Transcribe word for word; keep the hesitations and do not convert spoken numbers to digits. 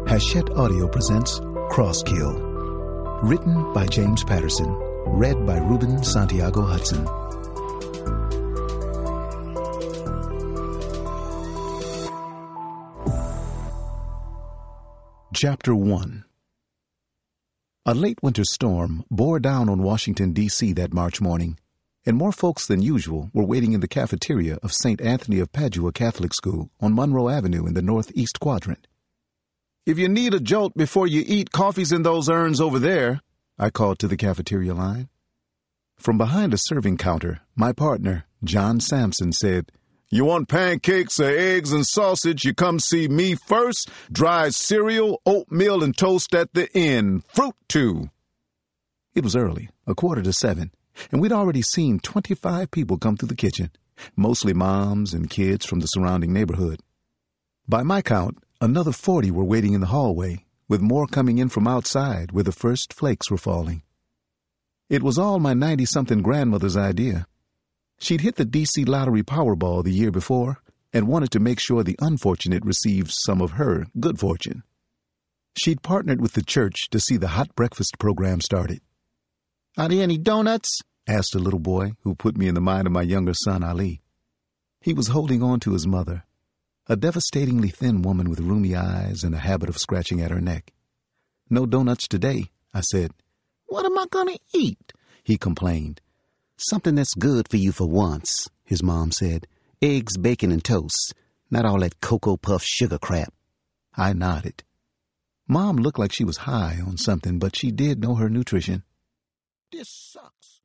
Hachette Audio presents Crosskill. Written by James Patterson. Read by Ruben Santiago Hudson. Chapter one. A late winter storm bore down on Washington, D C that March morning, and more folks than usual were waiting in the cafeteria of Saint Anthony of Padua Catholic School on Monroe Avenue in the northeast quadrant. "If you need a jolt before you eat, coffee's in those urns over there," I called to the cafeteria line. From behind a serving counter, my partner, John Sampson, said, "You want pancakes or eggs and sausage, you come see me first. Dry cereal, oatmeal, and toast at the end. Fruit, too." It was early, a quarter to seven, and we'd already seen twenty-five people come through the kitchen, mostly moms and kids from the surrounding neighborhood. By my count, another forty were waiting in the hallway, with more coming in from outside where the first flakes were falling. It was all my ninety-something grandmother's idea. She'd hit the D C lottery Powerball the year before and wanted to make sure the unfortunate received some of her good fortune. She'd partnered with the church to see the hot breakfast program started. "Are there any donuts?" asked a little boy who put me in the mind of my younger son, Ali. He was holding on to his mother, a devastatingly thin woman with rheumy eyes and a habit of scratching at her neck. "No donuts today," I said. "What am I going to eat?" he complained. "Something that's good for you for once," his mom said. "Eggs, bacon, and toast. Not all that Cocoa Puff sugar crap." I nodded. Mom looked like she was high on something, but she did know her nutrition. "This sucks,"